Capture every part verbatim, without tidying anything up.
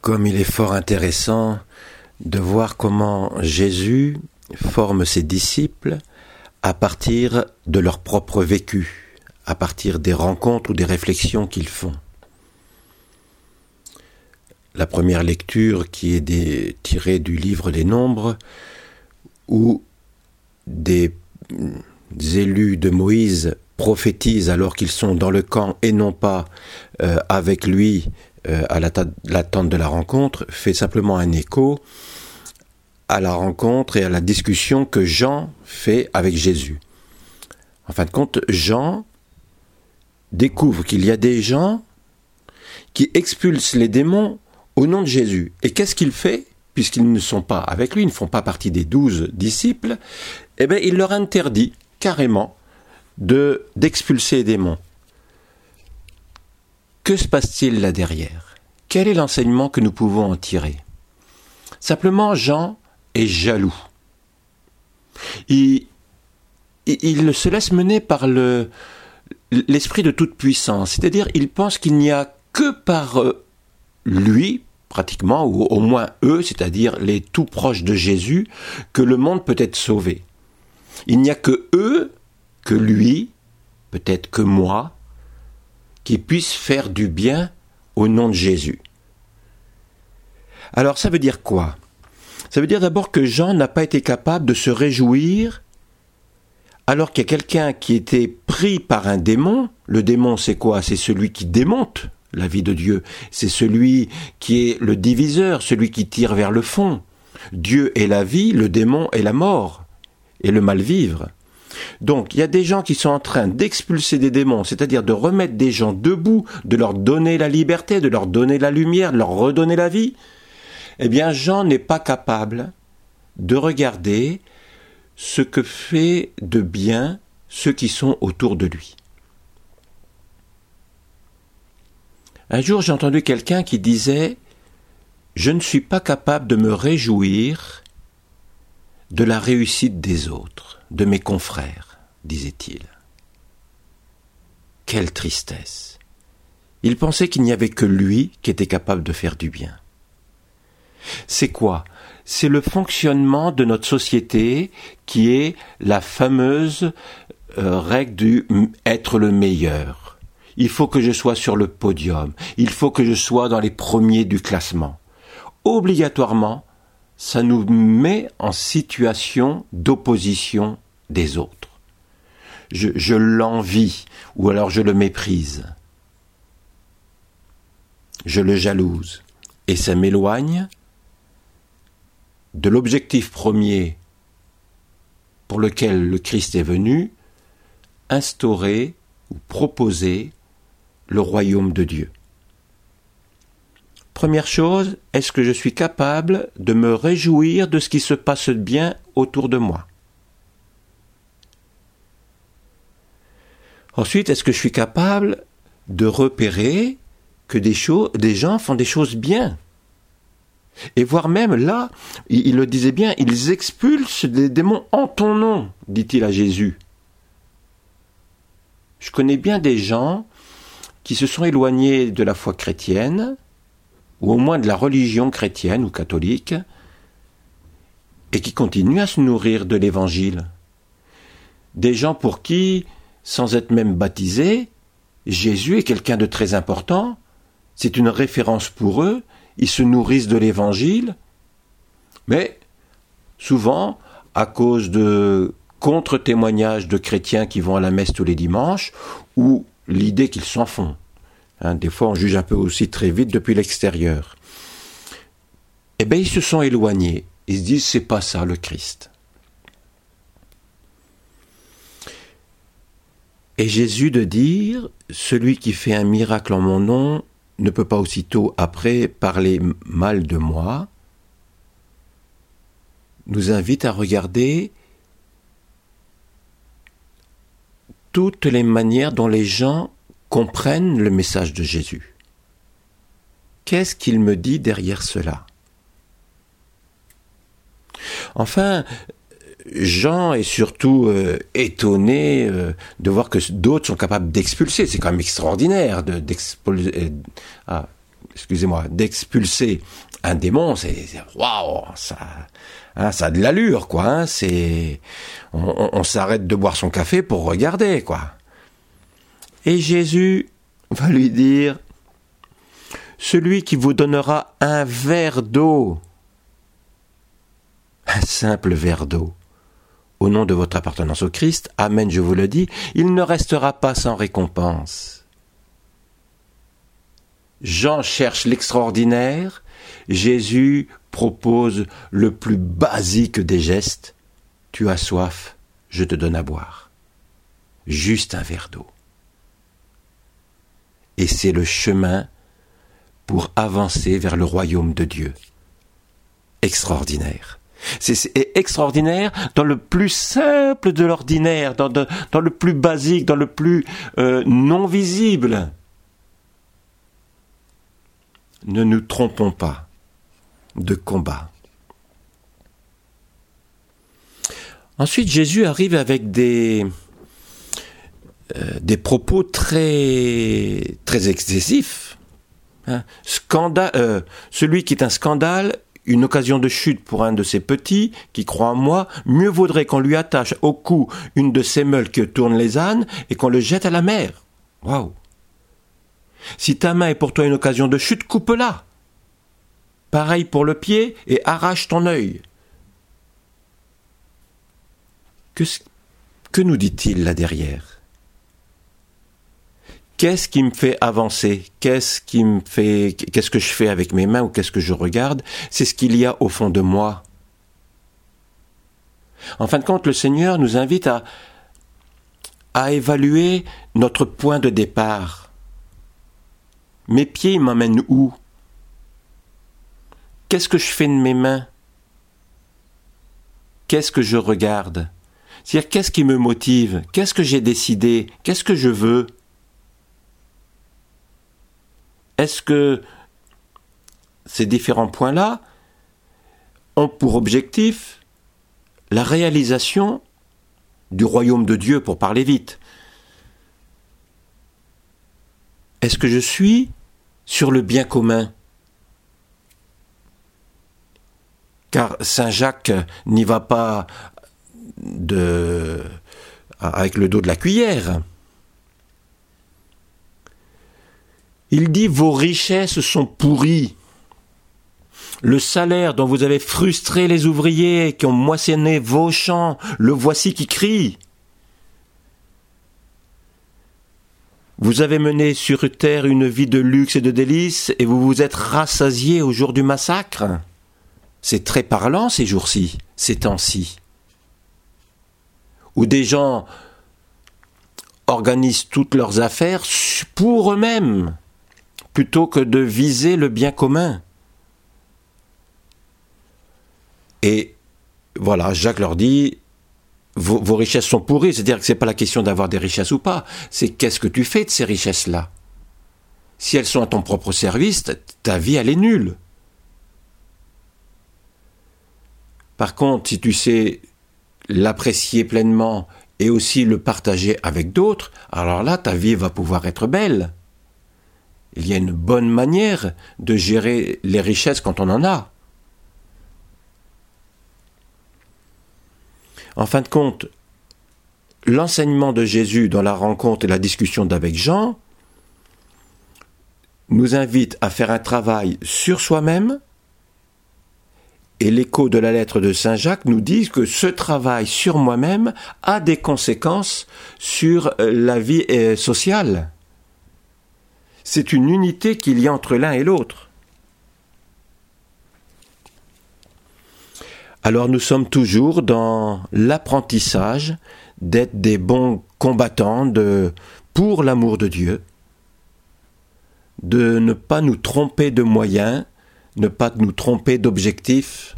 Comme il est fort intéressant de voir comment Jésus forme ses disciples à partir de leur propre vécu, à partir des rencontres ou des réflexions qu'ils font. La première lecture qui est des, tirée du livre des Nombres, où des, des élus de Moïse prophétisent alors qu'ils sont dans le camp et non pas euh, avec lui euh, à l'attente de la rencontre, fait simplement un écho à la rencontre et à la discussion que Jean fait avec Jésus. En fin de compte, Jean découvre qu'il y a des gens qui expulsent les démons au nom de Jésus. Et qu'est-ce qu'il fait ? Puisqu'ils ne sont pas avec lui, ils ne font pas partie des douze disciples, eh bien, il leur interdit carrément de, d'expulser les démons. Que se passe-t-il là derrière ? Quel est l'enseignement que nous pouvons en tirer ? Simplement, Jean est jaloux. Il, il, il se laisse mener par le, l'esprit de toute puissance, c'est-à-dire il pense qu'il n'y a que par lui, pratiquement, ou au moins eux, c'est-à-dire les tout proches de Jésus, que le monde peut être sauvé. Il n'y a que eux, que lui, peut-être que moi, qui puissent faire du bien au nom de Jésus. Alors ça veut dire quoi ? Ça veut dire d'abord que Jean n'a pas été capable de se réjouir alors qu'il y a quelqu'un qui était pris par un démon. Le démon, c'est quoi ? C'est celui qui démonte la vie de Dieu. C'est celui qui est le diviseur, celui qui tire vers le fond. Dieu est la vie, le démon est la mort et le mal-vivre. Donc, il y a des gens qui sont en train d'expulser des démons, c'est-à-dire de remettre des gens debout, de leur donner la liberté, de leur donner la lumière, de leur redonner la vie. Eh bien, Jean n'est pas capable de regarder ce que fait de bien ceux qui sont autour de lui. Un jour, j'ai entendu quelqu'un qui disait « Je ne suis pas capable de me réjouir de la réussite des autres, de mes confrères, disait-il. » Quelle tristesse ! Il pensait qu'il n'y avait que lui qui était capable de faire du bien. C'est quoi ? C'est le fonctionnement de notre société qui est la fameuse euh, règle du « être le meilleur ». Il faut que je sois sur le podium, il faut que je sois dans les premiers du classement. Obligatoirement, ça nous met en situation d'opposition des autres. Je, je l'envie, ou alors je le méprise. Je le jalouse, et ça m'éloigne de l'objectif premier pour lequel le Christ est venu, instaurer ou proposer le royaume de Dieu. Première chose, est-ce que je suis capable de me réjouir de ce qui se passe de bien autour de moi ? Ensuite, est-ce que je suis capable de repérer que des, choses, des gens font des choses bien ? Et voire même là, il, il le disait bien, ils expulsent des démons en ton nom, dit-il à Jésus. Je connais bien des gens qui se sont éloignés de la foi chrétienne, ou au moins de la religion chrétienne ou catholique, et qui continuent à se nourrir de l'Évangile. Des gens pour qui, sans être même baptisés, Jésus est quelqu'un de très important, c'est une référence pour eux, ils se nourrissent de l'Évangile, mais souvent, à cause de contre-témoignages de chrétiens qui vont à la messe tous les dimanches, ou l'idée qu'ils s'en font. Hein, des fois, on juge un peu aussi très vite depuis l'extérieur. Eh bien, ils se sont éloignés. Ils se disent, c'est pas ça le Christ. Et Jésus de dire, celui qui fait un miracle en mon nom ne peut pas aussitôt après parler mal de moi, nous invite à regarder toutes les manières dont les gens comprennent le message de Jésus. Qu'est-ce qu'il me dit derrière cela ? Enfin, Jean est surtout euh, étonné euh, de voir que d'autres sont capables d'expulser. C'est quand même extraordinaire de, d'expulser. Euh, ah, excusez-moi, d'expulser un démon, c'est waouh, ça, hein, ça a de l'allure, quoi. Hein, c'est, on, on, on s'arrête de boire son café pour regarder, quoi. Et Jésus va lui dire, celui qui vous donnera un verre d'eau, un simple verre d'eau, au nom de votre appartenance au Christ, amen, je vous le dis, il ne restera pas sans récompense. Jean cherche l'extraordinaire, Jésus propose le plus basique des gestes. Tu as soif, je te donne à boire. Juste un verre d'eau. Et c'est le chemin pour avancer vers le royaume de Dieu. Extraordinaire. C'est, c'est extraordinaire dans le plus simple de l'ordinaire, dans, de, dans le plus basique, dans le plus euh, non visible. Ne nous trompons pas de combat. Ensuite, Jésus arrive avec des, euh, des propos très, très excessifs. Hein. Scandale, euh, celui qui est un scandale, une occasion de chute pour un de ses petits qui croit en moi, mieux vaudrait qu'on lui attache au cou une de ces meules que tournent les ânes et qu'on le jette à la mer. Waouh! Si ta main est pour toi une occasion de chute, coupe-la. Pareil pour le pied et arrache ton œil. Que, que nous dit-il là derrière? Qu'est-ce qui me fait avancer? Qu'est-ce qui me fait, qu'est-ce que je fais avec mes mains ou qu'est-ce que je regarde? C'est ce qu'il y a au fond de moi. En fin de compte, le Seigneur nous invite à, à évaluer notre point de départ. Mes pieds m'emmènent où? Qu'est-ce que je fais de mes mains? Qu'est-ce que je regarde? C'est-à-dire, qu'est-ce qui me motive? Qu'est-ce que j'ai décidé? Qu'est-ce que je veux? Est-ce que ces différents points-là ont pour objectif la réalisation du royaume de Dieu, pour parler vite? Est-ce que je suis sur le bien commun? Car Saint Jacques n'y va pas de, avec le dos de la cuillère. Il dit « Vos richesses sont pourries. Le salaire dont vous avez frustré les ouvriers qui ont moissonné vos champs, le voici qui crie. Vous avez mené sur terre une vie de luxe et de délices, et vous vous êtes rassasiés au jour du massacre. » C'est très parlant ces jours-ci, ces temps-ci, où des gens organisent toutes leurs affaires pour eux-mêmes, plutôt que de viser le bien commun. Et voilà, Jacques leur dit, vos, vos richesses sont pourries, c'est-à-dire que ce n'est pas la question d'avoir des richesses ou pas, c'est qu'est-ce que tu fais de ces richesses-là? Si elles sont à ton propre service, ta vie, elle est nulle. Par contre, si tu sais l'apprécier pleinement et aussi le partager avec d'autres, alors là, ta vie va pouvoir être belle. Il y a une bonne manière de gérer les richesses quand on en a. En fin de compte, l'enseignement de Jésus dans la rencontre et la discussion d'avec Jean nous invite à faire un travail sur soi-même. Et l'écho de la lettre de Saint Jacques nous dit que ce travail sur moi-même a des conséquences sur la vie sociale. C'est une unité qu'il y a entre l'un et l'autre. Alors nous sommes toujours dans l'apprentissage d'être des bons combattants de, pour l'amour de Dieu, de ne pas nous tromper de moyens, ne pas nous tromper d'objectifs.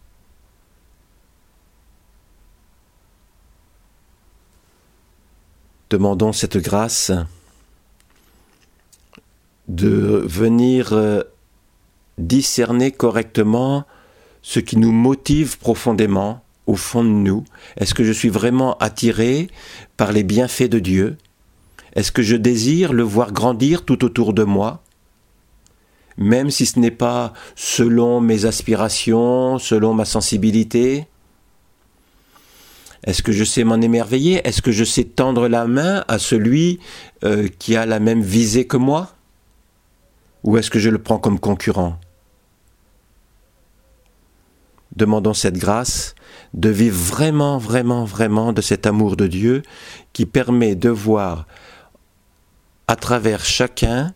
Demandons cette grâce de venir discerner correctement ce qui nous motive profondément au fond de nous. Est-ce que je suis vraiment attiré par les bienfaits de Dieu? Est-ce que je désire le voir grandir tout autour de moi? même si ce n'est pas selon mes aspirations, selon ma sensibilité? Est-ce que je sais m'en émerveiller? Est-ce que je sais tendre la main à celui euh, qui a la même visée que moi? Ou est-ce que je le prends comme concurrent? Demandons cette grâce de vivre vraiment, vraiment, vraiment de cet amour de Dieu qui permet de voir à travers chacun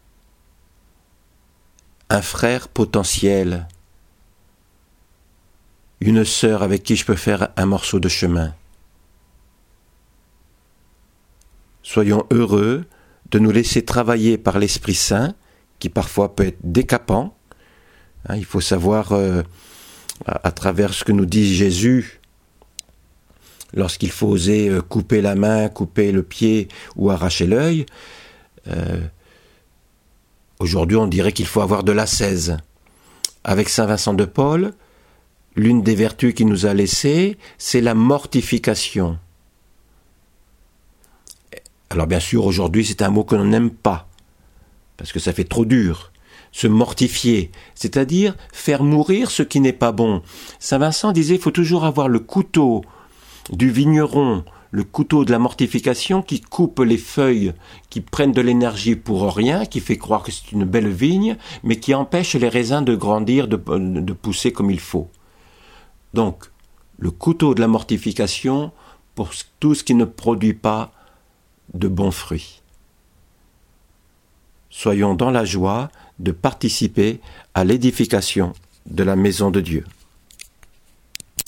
un frère potentiel, une sœur avec qui je peux faire un morceau de chemin. Soyons heureux de nous laisser travailler par l'Esprit Saint, qui parfois peut être décapant. Hein, il faut savoir, euh, à, à travers ce que nous dit Jésus, lorsqu'il faut oser euh, couper la main, couper le pied ou arracher l'œil, euh, aujourd'hui on dirait qu'il faut avoir de l'ascèse. Avec Saint Vincent de Paul, l'une des vertus qu'il nous a laissées, c'est la mortification. Alors bien sûr, aujourd'hui, c'est un mot que l'on n'aime pas, parce que ça fait trop dur. Se mortifier, c'est-à-dire faire mourir ce qui n'est pas bon. Saint Vincent disait, il faut toujours avoir le couteau du vigneron, le couteau de la mortification qui coupe les feuilles, qui prennent de l'énergie pour rien, qui fait croire que c'est une belle vigne, mais qui empêche les raisins de grandir, de, de pousser comme il faut. Donc, le couteau de la mortification pour tout ce qui ne produit pas de bons fruits. Soyons dans la joie de participer à l'édification de la maison de Dieu.